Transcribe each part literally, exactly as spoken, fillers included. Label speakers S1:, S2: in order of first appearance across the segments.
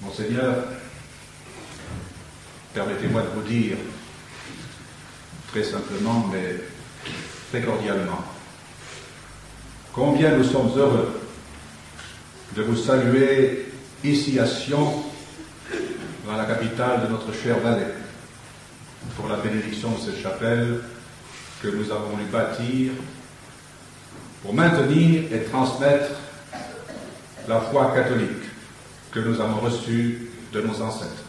S1: Monseigneur, permettez-moi de vous dire, très simplement, mais très cordialement, combien nous sommes heureux de vous saluer ici à Sion, dans la capitale de notre chère vallée, pour la bénédiction de cette chapelle que nous avons eu bâtir pour maintenir et transmettre la foi catholique que nous avons reçue de nos ancêtres.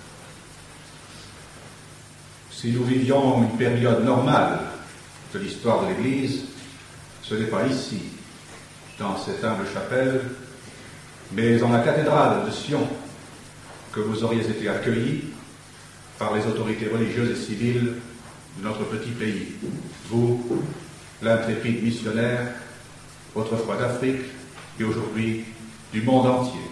S1: Si nous vivions une période normale de l'histoire de l'Église, ce n'est pas ici, dans cette humble chapelle, mais dans la cathédrale de Sion, que vous auriez été accueillis par les autorités religieuses et civiles de notre petit pays. Vous, l'intrépide missionnaire, autrefois d'Afrique et aujourd'hui du monde entier.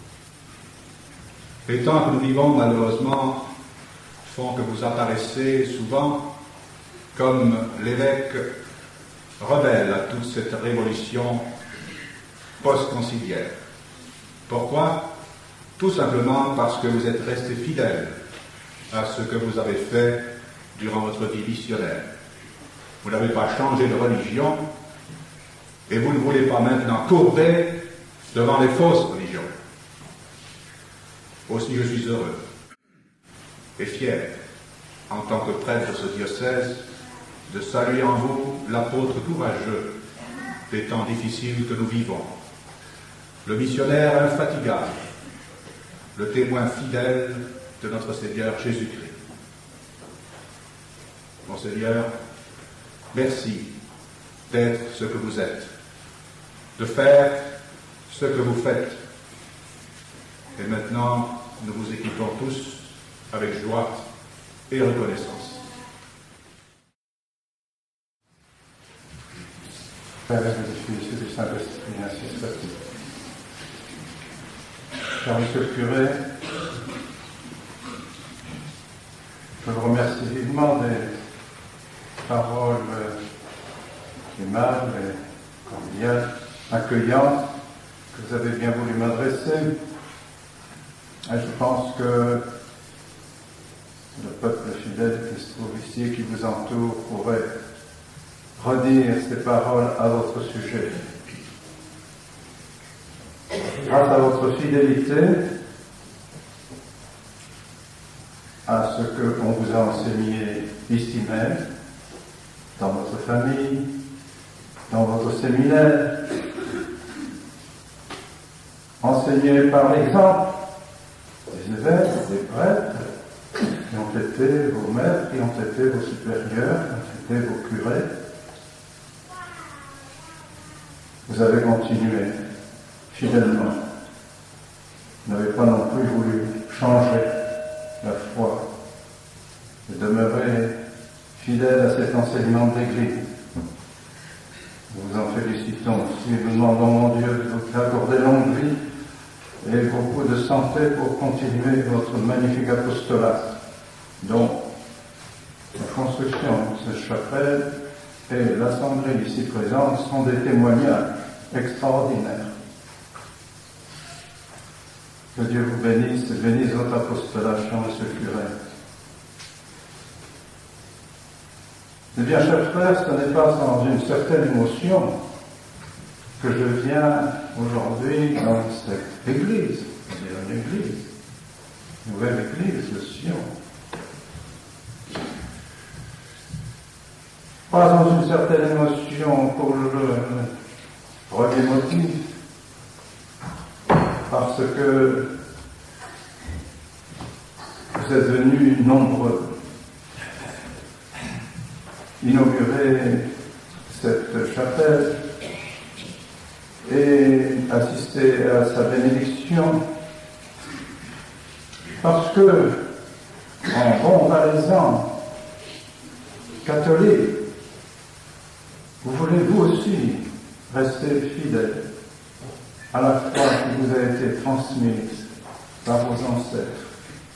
S1: Les temps que nous vivons, malheureusement, font que vous apparaissez souvent comme l'évêque rebelle à toute cette révolution post-conciliaire. Pourquoi? Tout simplement parce que vous êtes resté fidèle à ce que vous avez fait durant votre vie missionnaire. Vous n'avez pas changé de religion et vous ne voulez pas maintenant courber devant les fausses religions. Aussi, je suis heureux et fier, en tant que prêtre de ce diocèse, de saluer en vous l'apôtre courageux des temps difficiles que nous vivons, le missionnaire infatigable, le témoin fidèle de notre Seigneur Jésus-Christ. Monseigneur, merci d'être ce que vous êtes, de faire ce que vous faites. Et maintenant, nous vous équipons tous avec joie et reconnaissance.
S2: Père et du Fils et du Saint-Esprit, ainsi soit-il. Cher Monsieur le curé, je vous remercie vivement des paroles aimables et cordiales, accueillantes, que vous avez bien voulu m'adresser. Et je pense que le peuple fidèle qui se trouve ici et qui vous entoure pourrait redire ces paroles à votre sujet. Grâce à votre fidélité à ce que l'on vous a enseigné ici même, dans votre famille, dans votre séminaire, enseigné par l'exemple des évêques, des prêtres, qui ont été vos maîtres, qui ont été vos supérieurs, qui ont été vos curés. Vous avez continué fidèlement. Vous n'avez pas non plus voulu changer la foi et demeurer fidèle à cet enseignement de l'Église. Nous vous en félicitons aussi. Nous demandons, mon Dieu, de vous accorder longue vie et beaucoup de santé pour continuer votre magnifique apostolat, dont la construction de cette chapelle et l'assemblée ici présente sont des témoignages extraordinaires. Que Dieu vous bénisse et bénisse votre apostolat, cher Monsieur le curé. Eh bien, chers frères, ce n'est pas sans une certaine émotion que je viens aujourd'hui dans cette église, c'est-à-dire une église, une nouvelle église de Sion. Pas sans une certaine émotion pour le premier motif, parce que vous êtes venus nombreux inaugurer cette chapelle et assister à sa bénédiction, parce que, en bon valaisan catholique, vous voulez vous aussi rester fidèle à la foi qui vous a été transmise par vos ancêtres.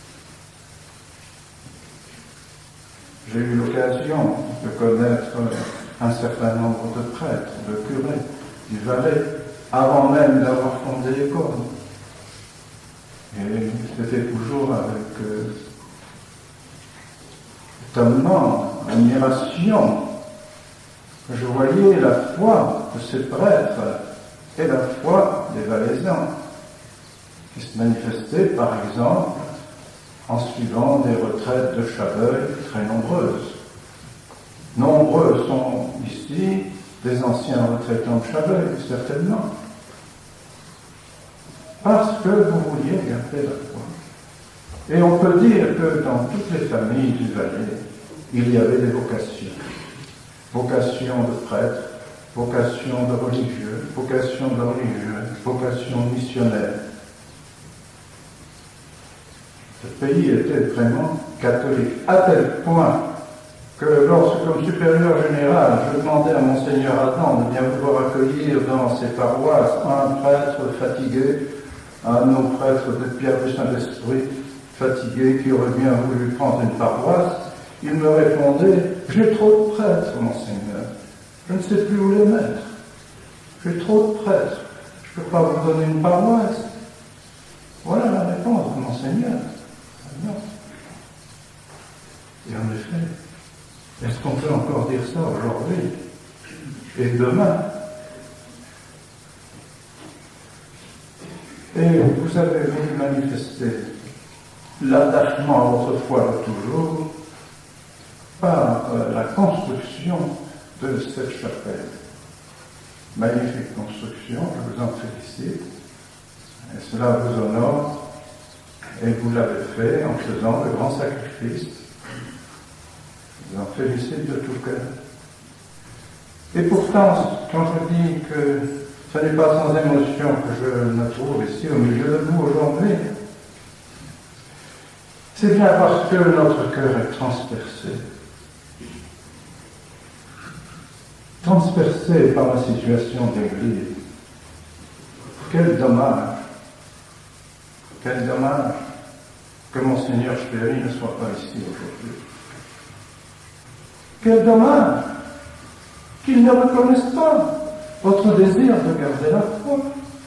S2: J'ai eu l'occasion de connaître un certain nombre de prêtres, de curés du Valais, avant même d'avoir fondé l'école. Et c'était toujours avec euh, étonnement, admiration, que je voyais la foi de ces prêtres et la foi des Valaisans, qui se manifestait par exemple en suivant des retraites de Chaveuil très nombreuses. Nombreux sont ici des anciens retraitants de Chaveuil, certainement, parce que vous vouliez garder la foi. Et on peut dire que dans toutes les familles du Valais, il y avait des vocations. Vocation de prêtre, vocation de religieux, vocation de religieux, vocation missionnaire. Ce pays était vraiment catholique, à tel point que lorsque, comme supérieur général, je demandais à Monseigneur Adam de bien vouloir accueillir dans ses paroisses un prêtre fatigué, un de nos prêtres de Pierre du Saint-Esprit, fatigué, qui aurait bien voulu prendre une paroisse, il me répondait « J'ai trop de prêtres, Monseigneur, je ne sais plus où les mettre. J'ai trop de prêtres, je ne peux pas vous donner une paroisse. » Voilà la réponse de Monseigneur. Non. Et en effet, est-ce qu'on peut encore dire ça aujourd'hui et demain? Et vous avez voulu manifester l'attachement à votre foi de toujours par euh, la construction de cette chapelle. Magnifique construction, je vous en félicite. Et cela vous honore, et vous l'avez fait en faisant de grands sacrifices. Je vous en félicite de tout cœur. Et pourtant, quand je dis que ce n'est pas sans émotion que je me trouve ici au milieu de vous aujourd'hui, c'est bien parce que notre cœur est transpercé. Transpercé par la situation d'Église. Quel dommage, quel dommage que Monseigneur Spéry ne soit pas ici aujourd'hui. Quel dommage qu'il ne reconnaisse pas votre désir de garder la foi.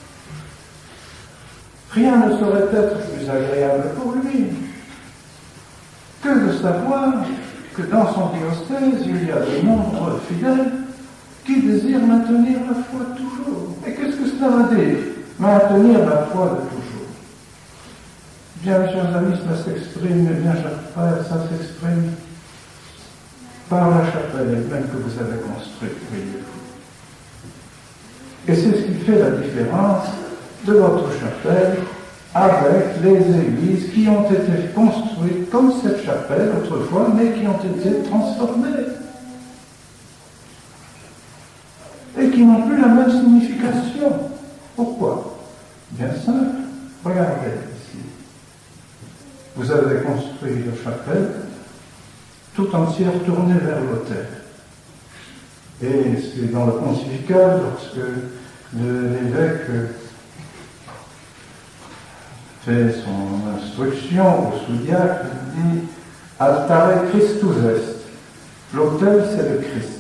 S2: Rien ne saurait être plus agréable pour lui que de savoir que dans son diocèse, il y a de nombreux fidèles qui désirent maintenir la foi toujours. Et qu'est-ce que cela veut dire? Maintenir la foi de toujours. Bien, chers amis, cela s'exprime, et bien, chers frères, ça s'exprime par la chapelle elle-même que vous avez construite, voyez-vous. Et c'est ce qui fait la différence de votre chapelle avec les églises qui ont été construites comme cette chapelle autrefois, mais qui ont été transformées. Et qui n'ont plus la même signification. Pourquoi? Bien simple. Regardez ici. Vous avez construit la chapelle tout entière tournée vers l'autel. Et c'est dans le pontifical, lorsque l'évêque fait son instruction au sous-diacre, il dit « Altare Christus est ». L'autel, c'est le Christ.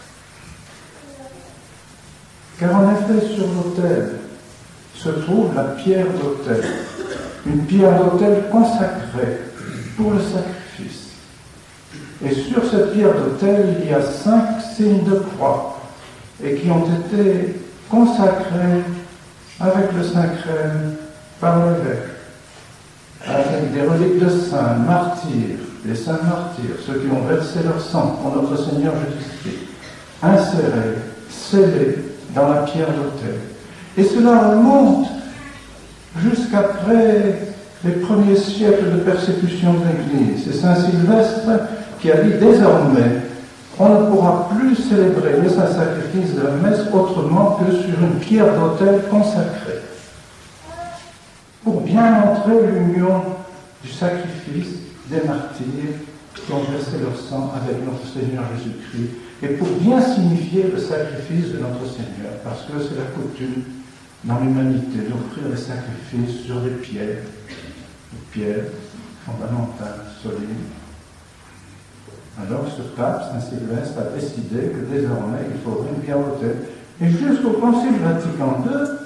S2: Car en effet, sur l'autel se trouve la pierre d'autel, une pierre d'autel consacrée pour le sacrifice. Et sur cette pierre d'autel, il y a cinq signes de croix, et qui ont été consacrés avec le Saint-Crème par l'évêque, avec des reliques de saints, martyrs, les saints martyrs, ceux qui ont versé leur sang pour notre Seigneur Jésus-Christ, insérés, scellés dans la pierre d'autel. Et cela remonte jusqu'après les premiers siècles de persécution de l'Église. C'est Saint Sylvestre qui a dit désormais, on ne pourra plus célébrer le Saint-Sacrifice de la messe autrement que sur une pierre d'autel consacrée. Pour bien montrer l'union du sacrifice des martyrs qui ont versé leur sang avec notre Seigneur Jésus-Christ, et pour bien signifier le sacrifice de notre Seigneur, parce que c'est la coutume dans l'humanité d'offrir les sacrifices sur des pierres, des pierres fondamentales, solides. Alors ce pape, Saint Sylvestre, a décidé que désormais il faudrait une pierre d'autel. Et jusqu'au Concile Vatican deux,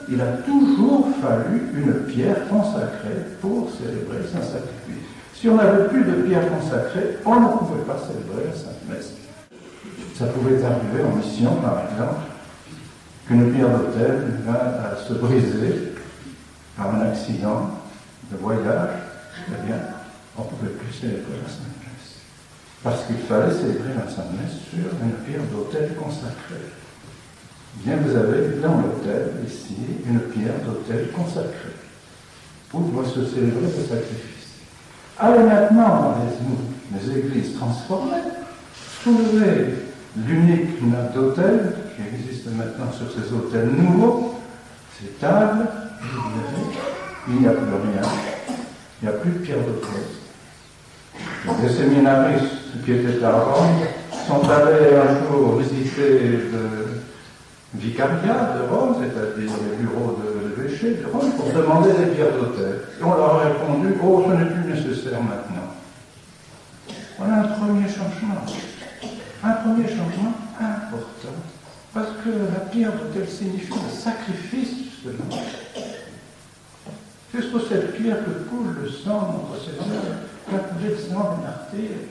S2: il a toujours fallu une pierre consacrée pour célébrer le Saint-Sacrifice. Si on n'avait plus de pierre consacrée, on ne pouvait pas célébrer la Sainte-Messe. Ça pouvait arriver en mission, par exemple, qu'une pierre d'autel va à se briser par un accident de voyage, eh bien, on ne pouvait plus célébrer la Sainte-Messe. Parce qu'il fallait célébrer la Sainte-Messe sur une pierre d'autel consacrée. Bien, vous avez dans l'autel, ici, une pierre d'autel consacrée, où doit se célébrer le sacrifice. Allez maintenant dans les, les églises transformées, trouvez l'unique nappe d'autel qui existe maintenant sur ces autels nouveaux, ces tables, il n'y a plus rien, il n'y a plus de pierre d'autel. Les séminaristes qui étaient à Rome sont allés un jour visiter le vicariat de Rome, c'est-à-dire les bureaux de l'évêché de Rome, pour demander des pierres d'autel. Et on leur a répondu, oh, ce n'est plus nécessaire maintenant. Voilà un premier changement. Un premier changement important. Parce que la pierre d'autel signifie le sacrifice, justement. C'est sur cette pierre que coule le sang de notre Seigneur, qu'a coulé le sang des martyrs.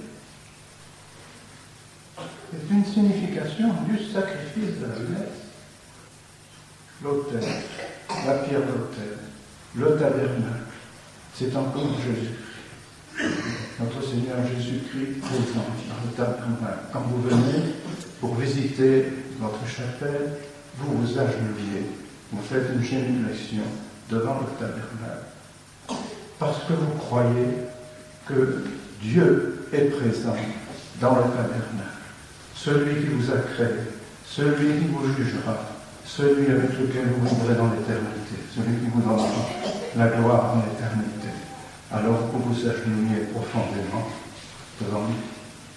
S2: C'est une signification du sacrifice de la messe. L'autel, la pierre d'autel, le tabernacle, c'est encore Jésus. Notre Seigneur Jésus-Christ présent dans le tabernacle. Quand vous venez pour visiter votre chapelle, vous vous agenouillez, vous faites une génuflexion devant le tabernacle. Parce que vous croyez que Dieu est présent dans le tabernacle. Celui qui vous a créé, celui qui vous jugera, celui avec lequel vous vivrez dans l'éternité, celui qui vous donnera la gloire en l'éternité. Alors vous vous agenouillez profondément devant lui.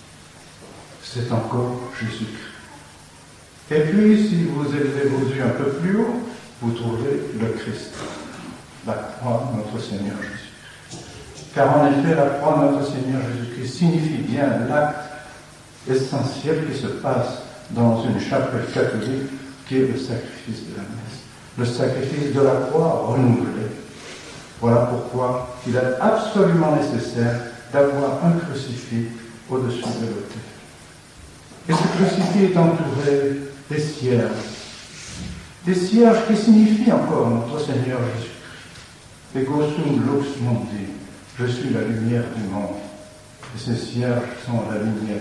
S2: C'est encore Jésus-Christ. Et puis, si vous élevez vos yeux un peu plus haut, vous trouvez le Christ, la croix de notre Seigneur Jésus-Christ. Car en effet, la croix de notre Seigneur Jésus-Christ signifie bien l'acte essentiel qui se passe dans une chapelle catholique, qui est le sacrifice de la messe, le sacrifice de la croix renouvelée. Voilà pourquoi il est absolument nécessaire d'avoir un crucifix au-dessus de l'autel. Et ce crucifix est entouré des cierges. Des cierges qui signifient encore notre Seigneur Jésus-Christ. Ego sum lux mundi, je suis la lumière du monde. Et ces cierges sont la lumière.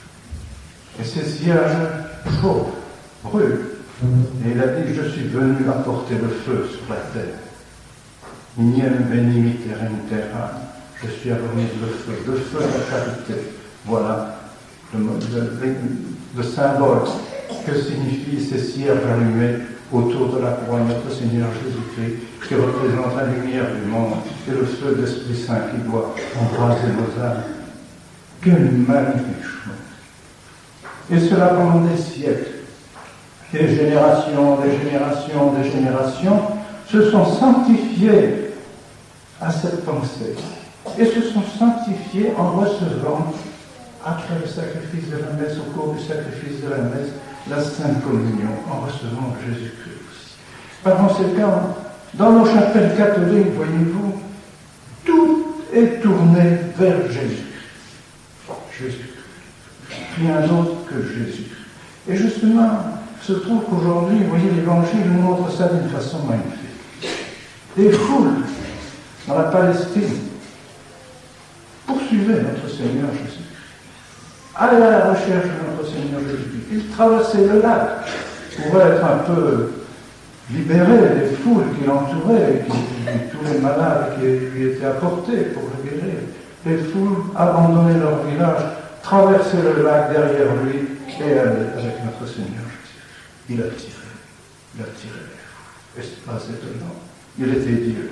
S2: Et ces cierges chauffent, brûlent. Et il a dit, je suis venu apporter le feu sur la terre. Igniem venimi terram terram. Je suis venu le feu, le feu de la charité. Voilà le, le, le symbole que signifient ces cierges allumés autour de la croix de notre Seigneur Jésus-Christ, qui représente la lumière du monde et le feu de l'Esprit Saint qui doit embraser nos âmes. Quelle magnifique chose! Et cela pendant des siècles. Des générations, des générations, des générations se sont sanctifiés à cette pensée et se sont sanctifiés en recevant, après le sacrifice de la messe, au cours du sacrifice de la messe, la Sainte Communion, en recevant Jésus-Christ. Par conséquent, dans nos chapelles catholiques, voyez-vous, tout est tourné vers Jésus-Christ. Jésus-Christ. Rien d'autre que Jésus-Christ. Et justement, il se trouve qu'aujourd'hui, vous voyez, l'Évangile nous montre ça d'une façon magnifique. Des foules dans la Palestine poursuivaient notre Seigneur Jésus-Christ. Allaient à la recherche de notre Seigneur Jésus-Christ. Ils traversaient le lac pour être un peu libérés des foules qui l'entouraient, qui, tous les malades qui lui étaient apportés pour le guérir. Les foules abandonnaient leur village, traversaient le lac derrière lui et allaient avec notre Seigneur Jésus. Il a tiré, il a tiré les foules. Et c'est pas étonnant. Il était Dieu.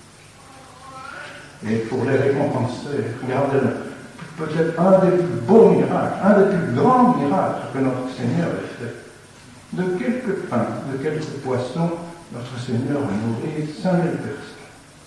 S2: Et pour les récompenser, regardez-le, peut-être un des plus beaux miracles, un des plus grands miracles que notre Seigneur ait fait. De quelques pains, de quelques poissons, notre Seigneur a nourri cinq mille personnes.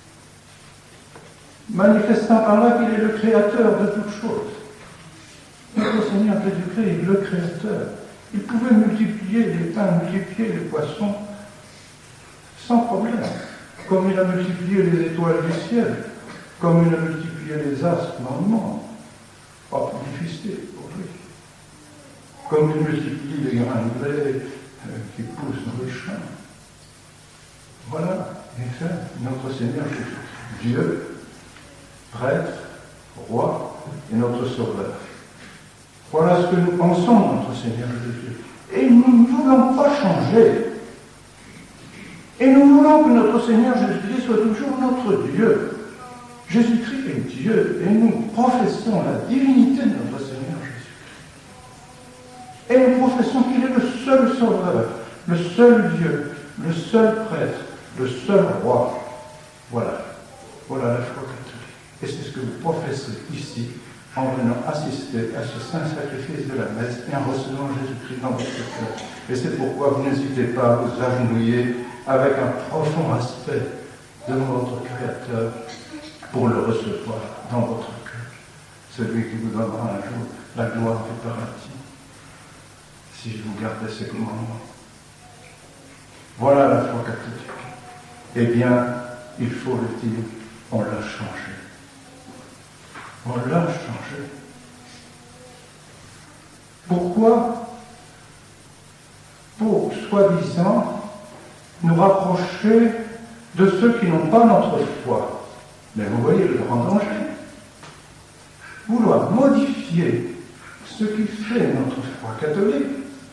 S2: Manifestant par là qu'il est le créateur de toutes choses. Notre Seigneur Jésus-Christ est le créateur. Il pouvait multiplier les pains, multiplier les poissons sans problème. Comme il a multiplié les étoiles du ciel, comme il a multiplié les astres dans le monde. Pas plus difficile pour lui. Comme il multiplie les grains de blé euh, qui poussent dans le champ. Voilà, et c'est notre Seigneur Jésus. Dieu, prêtre, roi et notre Sauveur. Voilà ce que nous pensons de notre Seigneur Jésus. Et nous ne voulons pas changer. Et nous voulons que notre Seigneur Jésus-Christ soit toujours notre Dieu. Jésus-Christ est Dieu et nous professons la divinité de notre Seigneur Jésus-Christ. Et nous professons qu'il est le seul Sauveur, le seul Dieu, le seul prêtre, le seul roi. Voilà. Voilà la foi catholique. Et c'est ce que vous professez ici en venant assister à ce saint sacrifice de la messe et en recevant Jésus-Christ dans votre cœur. Et c'est pourquoi vous n'hésitez pas à vous agenouiller avec un profond respect devant votre Créateur pour le recevoir dans votre cœur. Celui qui vous donnera un jour la gloire du paradis, si vous gardez ses commandements. Voilà la foi catholique. Eh bien, il faut le dire, on l'a changé. On l'a changé. Pourquoi? Pour, soi-disant, nous rapprocher de ceux qui n'ont pas notre foi. Mais vous voyez le grand danger. Vouloir modifier ce qui fait notre foi catholique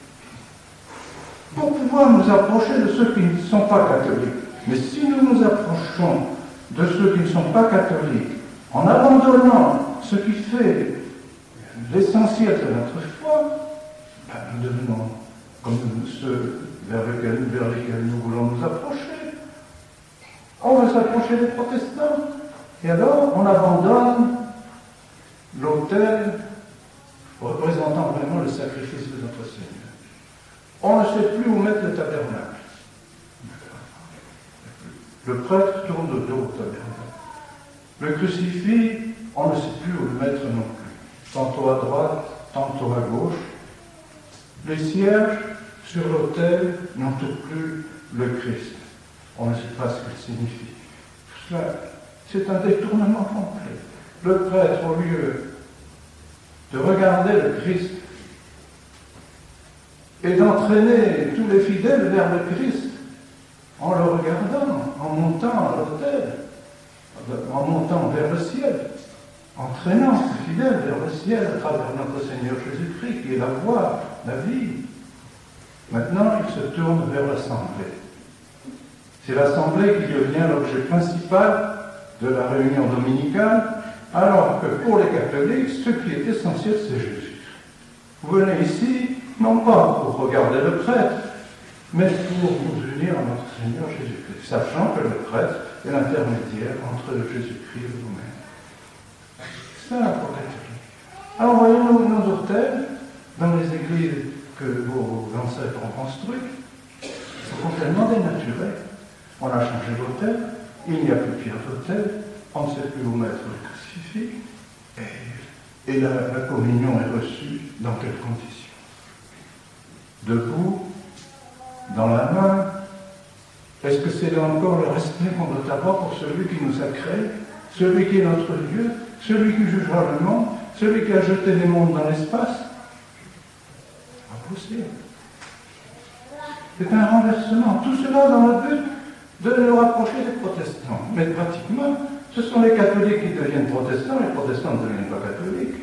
S2: pour pouvoir nous approcher de ceux qui ne sont pas catholiques. Mais si nous nous approchons de ceux qui ne sont pas catholiques, en abandonnant ce qui fait l'essentiel de notre foi, ben nous devenons comme ceux vers lesquels, vers lesquels nous voulons nous approcher. On veut s'approcher des protestants. Et alors, on abandonne l'autel représentant vraiment le sacrifice de notre Seigneur. On ne sait plus où mettre le tabernacle. Le prêtre tourne de dos au tabernacle. Le crucifix, on ne sait plus où le mettre non plus. Tantôt à droite, tantôt à gauche. Les cierges sur l'autel n'entourent plus le Christ. On ne sait pas ce qu'il signifie. Tout cela, c'est un détournement complet. Le prêtre, au lieu de regarder le Christ et d'entraîner tous les fidèles vers le Christ, en le regardant, en montant à l'autel, en montant vers le ciel, entraînant ces fidèles vers le ciel à travers notre Seigneur Jésus-Christ, qui est la voie, la vie. Maintenant, il se tourne vers l'Assemblée. C'est l'Assemblée qui devient l'objet principal de la réunion dominicale, alors que pour les catholiques, ce qui est essentiel, c'est Jésus. Vous venez ici, non pas pour regarder le prêtre, mais pour vous unir à notre Seigneur Jésus-Christ, sachant que le prêtre est l'intermédiaire entre Jésus-Christ et vous-même. C'est ça la foi catholique. Alors voyez nos, nos autels, dans les églises que vos ancêtres ont construites, sont complètement dénaturés. On a changé l'autel, il n'y a plus de pierre d'autel, on ne sait plus où mettre le crucifix, et, et la, la communion est reçue dans quelles conditions? Debout, dans la main. Est-ce que c'est là encore le respect qu'on doit avoir pour celui qui nous a créés, celui qui est notre Dieu, celui qui jugera le monde, celui qui a jeté les mondes dans l'espace? Pas possible. C'est un renversement. Tout cela dans le but de nous rapprocher des protestants. Mais pratiquement, ce sont les catholiques qui deviennent protestants, les protestants ne deviennent pas catholiques.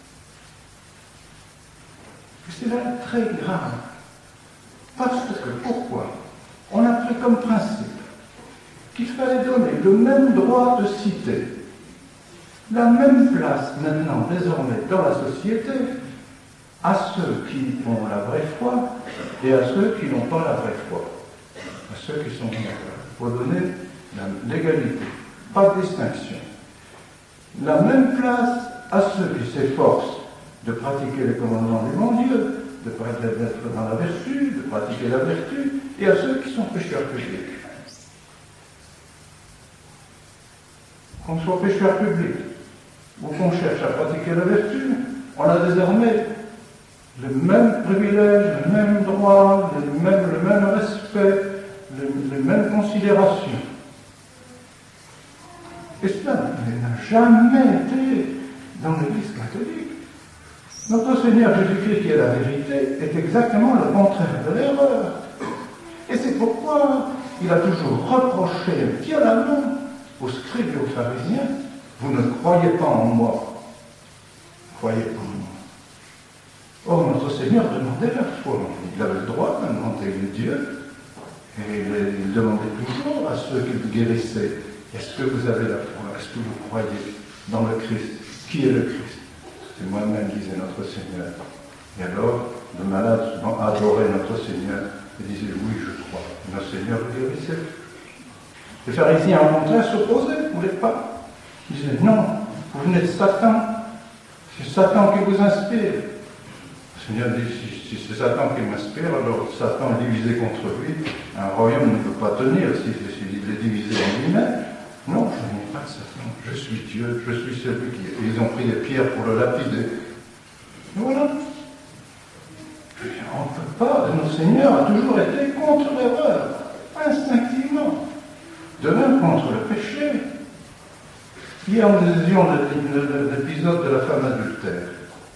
S2: Et c'est là très grave. Parce que, pourquoi? On a pris comme principe qu'il fallait donner le même droit de cité, la même place maintenant, désormais, dans la société, à ceux qui ont la vraie foi et à ceux qui n'ont pas la vraie foi. À ceux qui sont... Il faut donner l'égalité, pas de distinction. La même place à ceux qui s'efforcent de pratiquer les commandements du bon Dieu, d'être dans la vertu, de pratiquer la vertu, et à ceux qui sont pécheurs publics. Qu'on soit pécheur public, ou qu'on cherche à pratiquer la vertu, on a désormais le même privilège, le même droit, le même, le même respect, les, les mêmes considérations. Et cela n'a jamais été dans l'Église catholique. Notre Seigneur Jésus-Christ, qui est la vérité, est exactement le contraire de l'erreur. Et c'est pourquoi il a toujours reproché violemment aux scribes et aux pharisiens, vous ne croyez pas en moi, croyez pas en moi. Or, notre Seigneur demandait la foi. Il avait le droit de demander le Dieu. Et il demandait toujours à ceux qu'il guérissait, est-ce que vous avez la foi? Est-ce que vous croyez dans le Christ? Qui est le Christ? C'est moi-même, disait notre Seigneur. Et alors, le malade adorait notre Seigneur et disait, oui, je crois. Et notre Seigneur le guérissait. Les pharisiens, au contraire, s'opposaient, ne voulaient pas. Ils disaient, non, vous venez de Satan. C'est Satan qui vous inspire. Le Seigneur dit, si, si c'est Satan qui m'inspire, alors Satan est divisé contre lui. Un royaume ne peut pas tenir s'il si, est divisé en lui-même. Non, je ne viens pas de Satan. Je suis Dieu, je suis celui qui... Et ils ont pris des pierres pour le lapider. Et voilà. On ne peut pas. Notre Seigneur a toujours été contre l'erreur, instinctivement. De même contre le péché. Hier, nous disions l'épisode de la femme adultère.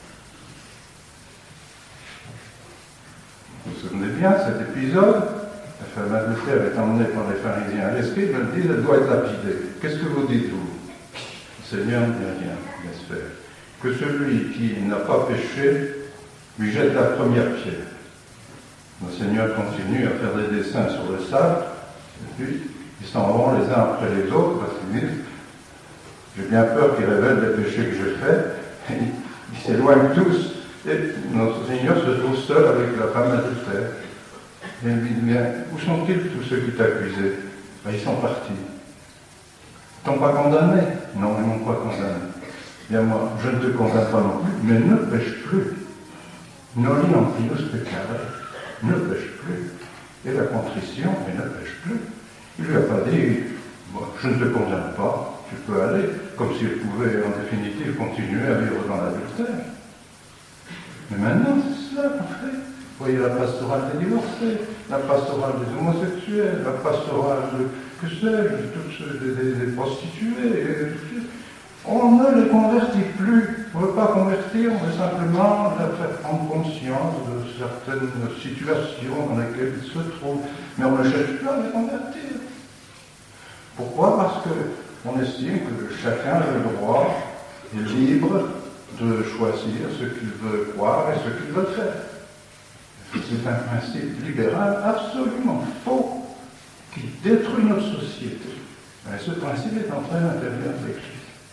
S2: Vous vous souvenez bien de cet épisode? La femme adultère est emmenée par les pharisiens. Les scribes me disent, elle doit être lapidée. Qu'est-ce que vous dites, vous? Le Seigneur ne dit rien, laisse faire. Que celui qui n'a pas péché lui jette la première pierre. Le Seigneur continue à faire des dessins sur le sable, et puis ils s'en vont les uns après les autres, parce qu'ils disent, j'ai bien peur qu'ils révèlent les péchés que j'ai faits. Ils s'éloignent tous, et notre Seigneur se trouve seul avec la femme adultère. Et il lui dit, bien, où sont-ils tous ceux qui t'accusaient? Ben, ils sont partis. Ils t'ont pas condamné? Non, ils m'ont pas condamné. Bien moi, je ne te condamne pas non plus, mais ne pêche plus. Noli non plus peccare, ne pêche plus. Et la contrition, mais ne pêche plus. Il ne lui a pas dit, bon, je ne te condamne pas, tu peux aller, comme s'il pouvait en définitive continuer à vivre dans l'adultère. Mais maintenant, c'est cela qu'on fait. Vous voyez la pastorale des divorcés, la pastorale des homosexuels, la pastorale de, que sais-je, toutes des, des, des prostituées. Et, on ne les convertit plus. On ne veut pas convertir, on veut simplement leur faire prendre conscience de certaines situations dans lesquelles ils se trouvent. Mais on ne cherche pas à les convertir. Pourquoi? Parce qu'on estime que chacun a le droit, est libre de choisir ce qu'il veut croire et ce qu'il veut faire. C'est un principe libéral absolument faux qui détruit notre société. Et ce principe est entré à l'intérieur de l'Église.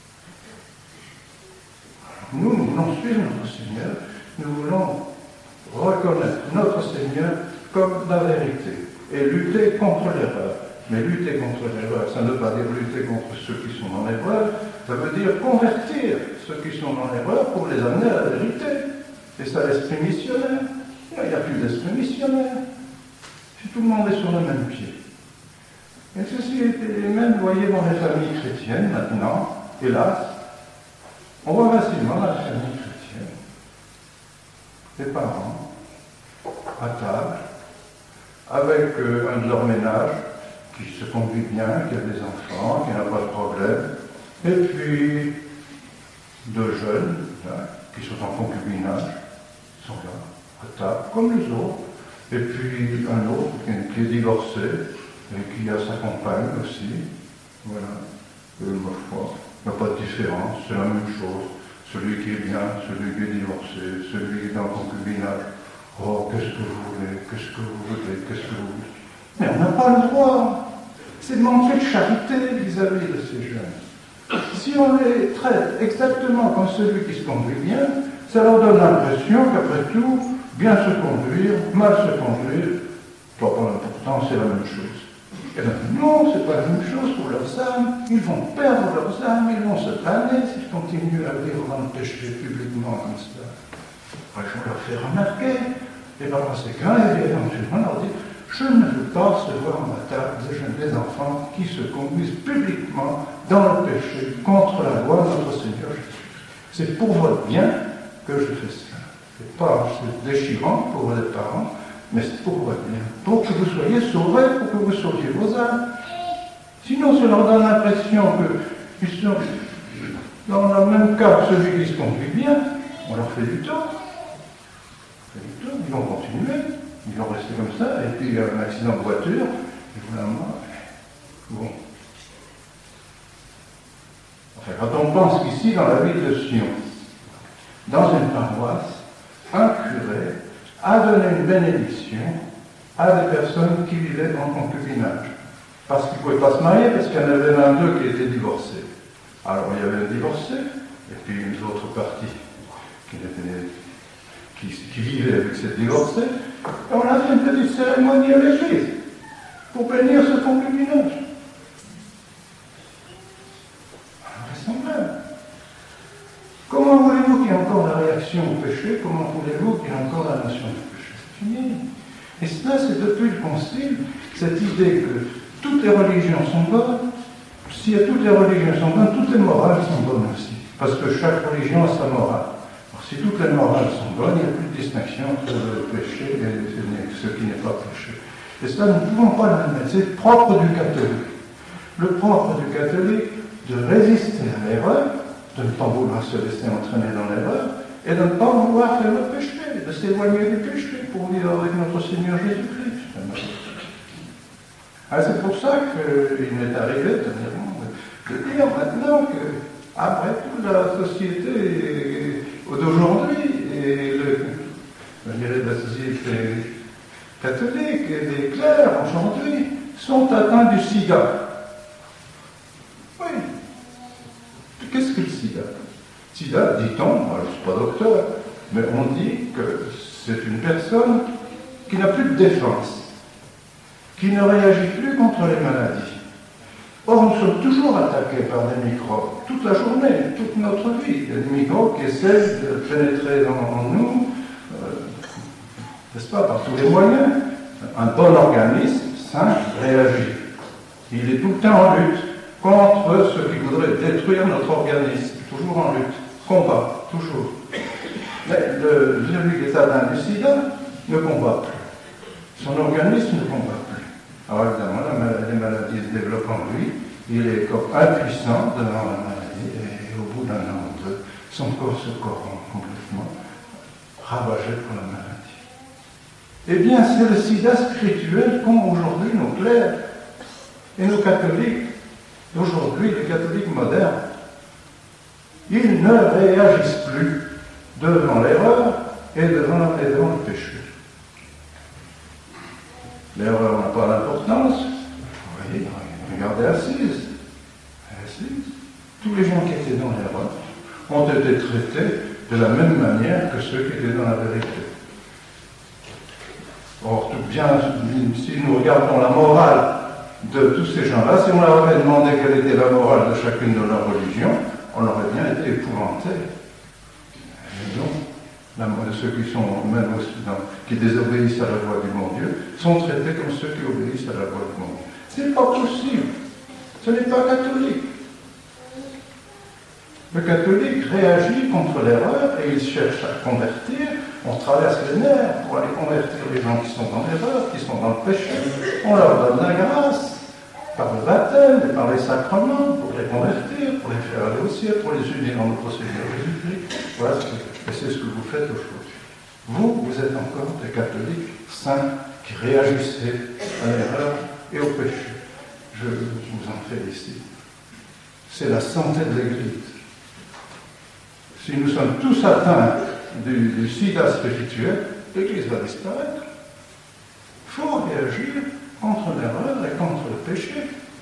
S2: Nous, nous voulons suivre notre Seigneur, nous voulons reconnaître notre Seigneur comme la vérité et lutter contre l'erreur. Mais lutter contre l'erreur, ça ne veut pas dire lutter contre ceux qui sont dans l'erreur, ça veut dire convertir ceux qui sont dans l'erreur pour les amener à la vérité. C'est ça l'esprit missionnaire. Il n'y a plus d'esprit missionnaire. Si tout le monde est sur le même pied. Et ceci est même, vous voyez, dans les familles chrétiennes maintenant, hélas, on voit facilement dans la famille chrétienne les parents à table, avec euh, un de leur ménage qui se conduit bien, qui a des enfants, qui n'a pas de problème, et puis deux jeunes là, qui sont en concubinage, sont là, à table, comme les autres, et puis un autre qui, qui est divorcé, et qui a sa compagne aussi, voilà, et ma foi. Il n'y a pas de différence, c'est la même chose. Celui qui est bien, celui qui est divorcé, celui qui est en concubinage. Oh, qu'est-ce que vous voulez, qu'est-ce que vous voulez, qu'est-ce que vous voulez. Mais on n'a pas le droit. C'est manquer de charité vis-à-vis de ces jeunes. Si on les traite exactement comme celui qui se conduit bien, ça leur donne l'impression qu'après tout, bien se conduire, mal se conduire, ça n'a pas d'importance, c'est la même chose. Et bien, non, ce n'est pas la même chose pour leurs âmes. Ils vont perdre leurs âmes, ils vont se planer s'ils continuent à vivre dans le péché publiquement comme cela. Après, je leur fais remarquer, et par conséquent, éventuellement, leur dire, je ne veux pas recevoir à ma table des jeunes, des enfants qui se conduisent publiquement dans le péché contre la loi de notre Seigneur Jésus. C'est pour votre bien que je fais cela. C'est pas, c'est déchirant pour les parents mais c'est pour votre bien, pour que vous soyez sauvés, pour que vous sauviez vos âmes. Sinon, ça leur donne l'impression qu'ils sont dans le même cas que celui qui se conduit bien, on leur fait du tort. On fait du tort, ils vont continuer, ils vont rester comme ça, et puis il y a un accident de voiture, et voilà, bon. Enfin, quand on pense qu'ici, dans la ville de Sion, dans une paroisse, un curé a donné une bénédiction à des personnes qui vivaient en concubinage. Parce qu'ils ne pouvaient pas se marier, parce qu'il y en avait l'un d'eux qui était divorcé. Alors il y avait un divorcé, et puis une autre partie qui, était, qui, qui vivait avec cette divorcée. Et on a fait une petite cérémonie à l'église pour bénir ce concubinage. Vraisemblable. Comment voulez-vous qu'il y ait encore la réaction au péché? Comment voulez-vous qu'il y ait encore la notion du péché? C'est fini. Et cela, c'est depuis le Concile, cette idée que toutes les religions sont bonnes. Si toutes les religions sont bonnes, toutes les morales sont bonnes aussi. Parce que chaque religion a sa morale. Alors, si toutes les morales sont bonnes, il n'y a plus de distinction entre le péché et ce qui n'est pas péché. Et cela, nous ne pouvons pas l'admettre. C'est propre du catholique. Le propre du catholique, de résister à l'erreur, de ne pas vouloir se laisser entraîner dans l'erreur, et de ne pas vouloir faire le péché, de s'éloigner du péché pour vivre avec notre Seigneur Jésus-Christ. Ah, c'est pour ça qu'il m'est arrivé de, de dire maintenant que, après toute la société d'aujourd'hui, et le, je dirais la société catholique et des clercs aujourd'hui, sont atteints du sida. Oui. Qu'est-ce que le sida? Sida, dit-on, moi je ne suis pas docteur, mais on dit que c'est une personne qui n'a plus de défense, qui ne réagit plus contre les maladies. Or, nous sommes toujours attaqués par des microbes, toute la journée, toute notre vie. Il y a des microbes qui essaient de pénétrer en, en nous, euh, n'est-ce pas, par tous les moyens. Un bon organisme sain réagit. Il est tout le temps en lutte contre ceux qui voudraient détruire notre organisme, toujours en lutte, combat, toujours. Mais le, celui qui est atteint du sida ne combat plus. Son organisme ne combat plus. Alors évidemment, la maladie, les maladies se développent en lui, il est comme impuissant devant la maladie, et au bout d'un an ou deux, son corps se corrompt complètement, ravagé par la maladie. Eh bien, c'est le sida spirituel qu'ont aujourd'hui nos clercs et nos catholiques, d'aujourd'hui, les catholiques modernes. Ils ne réagissent plus devant l'erreur et devant, et devant le péché. L'erreur n'a pas d'importance. Vous voyez, regardez Assise. Assise. Tous les gens qui étaient dans l'erreur ont été traités de la même manière que ceux qui étaient dans la vérité. Or, tout bien, si nous regardons la morale de tous ces gens-là, si on leur avait demandé quelle était la morale de chacune de leurs religions, on aurait bien été épouvantés. Et donc, la, ceux qui sont même aussi dans, qui désobéissent à la voix du bon Dieu, sont traités comme ceux qui obéissent à la voix du bon Dieu. Ce n'est pas possible. Ce n'est pas catholique. Le catholique réagit contre l'erreur et il cherche à convertir. On traverse les nerfs pour aller convertir les gens qui sont dans l'erreur, qui sont dans le péché. On leur donne la grâce par le baptême et par les sacrements pour les convertir, pour les faire aller au ciel, pour les unir en notre Seigneur Jésus-Christ. Voilà ce que, et c'est ce que vous faites aujourd'hui. Vous, vous êtes encore des catholiques saints qui réagissaient à l'erreur et au péché. Je vous en félicite. C'est la santé de l'Église. Si nous sommes tous atteints du, du sida spirituel, l'Église va disparaître. Il faut réagir contre l'erreur et contre le péché.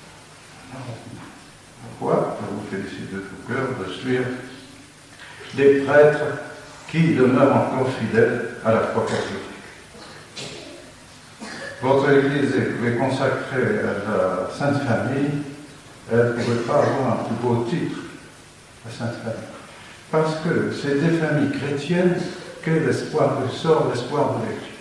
S2: Pourquoi? Je vous félicite de tout cœur de suivre des prêtres qui demeurent encore fidèles à la foi catholique. Votre Église est consacrée à la Sainte Famille. Elle ne pouvait pas avoir un plus beau titre, la Sainte Famille. Parce que c'est des familles chrétiennes qu'est l'espoir, que sort l'espoir de l'Église.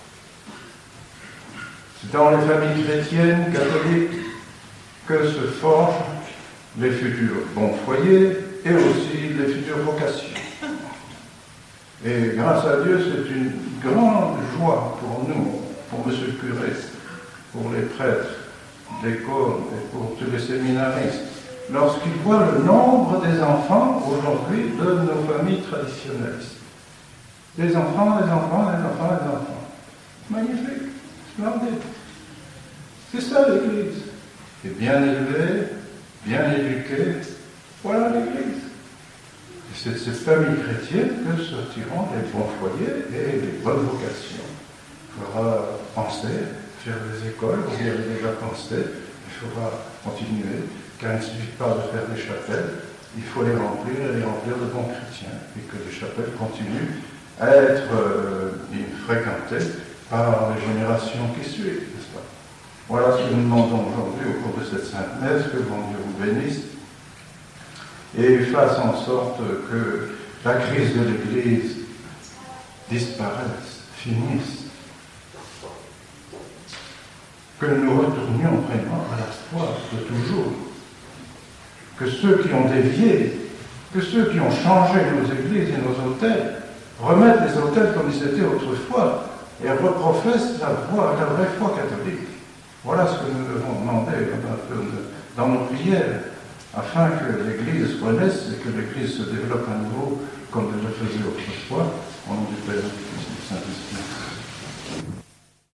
S2: C'est dans les familles chrétiennes, catholiques, que se forgent les futurs bons foyers et aussi les futures vocations. Et grâce à Dieu, c'est une grande joie pour nous, pour M. le curé, pour les prêtres d'école et pour tous les séminaristes, lorsqu'ils voient le nombre des enfants aujourd'hui de nos familles traditionnalistes. Des enfants, des enfants, des enfants, des enfants. Magnifique, splendide. C'est ça l'Église. Et bien élevée, bien éduquée, voilà l'Église. C'est de ces familles chrétiennes que sortiront les bons foyers et les bonnes vocations. Il faudra penser, faire des écoles, vous y avez déjà pensé, il faudra continuer, car il ne suffit pas de faire des chapelles, il faut les remplir et les remplir de bons chrétiens, et que les chapelles continuent à être euh, fréquentées par les générations qui suivent, n'est-ce pas? Voilà ce que nous demandons aujourd'hui au cours de cette sainte messe, que bon Dieu vous bénisse et fasse en sorte que la crise de l'Église disparaisse, finisse, que nous retournions vraiment à la foi de toujours, que ceux qui ont dévié, que ceux qui ont changé nos églises et nos autels remettent les autels comme ils étaient autrefois et reprofessent la, voie, la vraie foi catholique. Voilà ce que nous devons demander dans nos prières, afin que l'Église renaisse et que l'Église se développe à nouveau comme elle le faisait autrefois, au nom du Père et du Fils et du Saint-Esprit.